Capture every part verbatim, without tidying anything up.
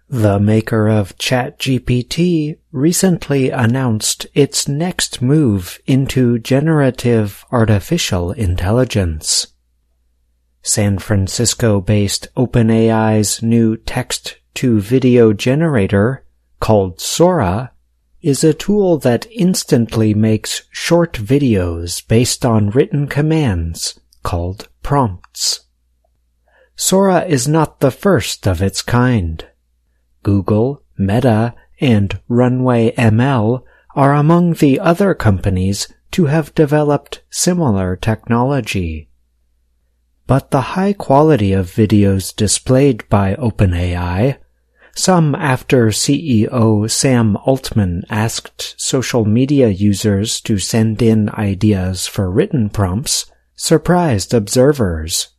The maker of ChatGPT recently announced its next move into generative artificial intelligence. San Francisco-based OpenAI's new text-to-video generator, called Sora, is a tool that instantly makes short videos based on written commands, called prompts. Sora is not the first of its kind. Google, Meta, and Runway M L are among the other companies to have developed similar technology. But the high quality of videos displayed by OpenAI, some after C E O Sam Altman asked social media users to send in ideas for written prompts, surprised observers.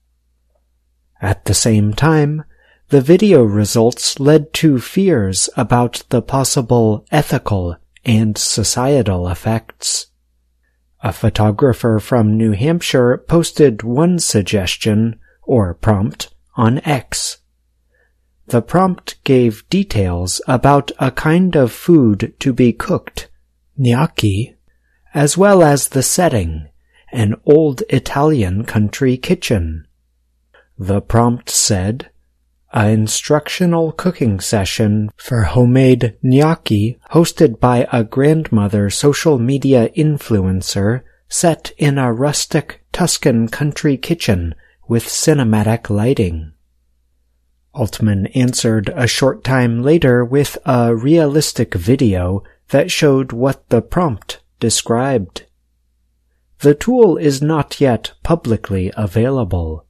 At the same time, the video results led to fears about the possible ethical and societal effects. A photographer from New Hampshire posted one suggestion, or prompt, on X. The prompt gave details about a kind of food to be cooked, gnocchi, as well as the setting, an old Italian country kitchen. The prompt said, "An instructional cooking session for homemade gnocchi hosted by a grandmother social media influencer set in a rustic Tuscan country kitchen with cinematic lighting." Altman answered a short time later with a realistic video that showed what the prompt described. The tool is not yet publicly available.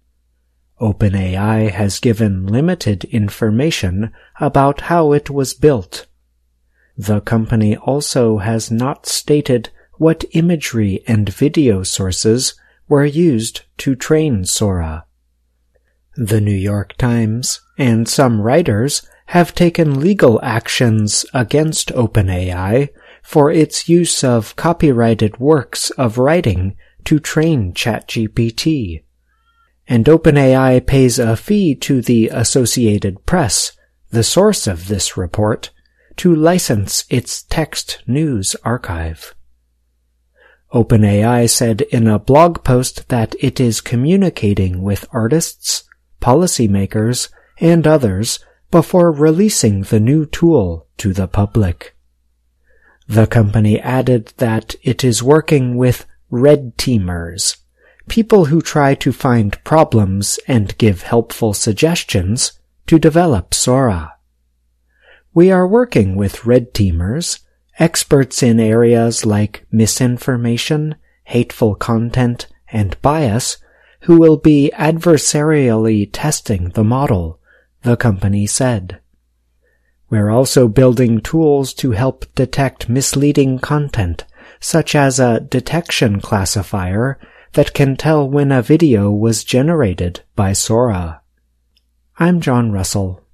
OpenAI has given limited information about how it was built. The company also has not stated what imagery and video sources were used to train Sora. The New York Times and some writers have taken legal actions against OpenAI for its use of copyrighted works of writing to train ChatGPT. And OpenAI pays a fee to the Associated Press, the source of this report, to license its text news archive. OpenAI said in a blog post that it is communicating with artists, policymakers, and others before releasing the new tool to the public. The company added that it is working with red teamers, people who try to find problems and give helpful suggestions to develop Sora. We are working with red teamers, experts in areas like misinformation, hateful content, and bias, who will be adversarially testing the model, the company said. We're also building tools to help detect misleading content, such as a detection classifier that can tell when a video was generated by Sora. I'm John Russell.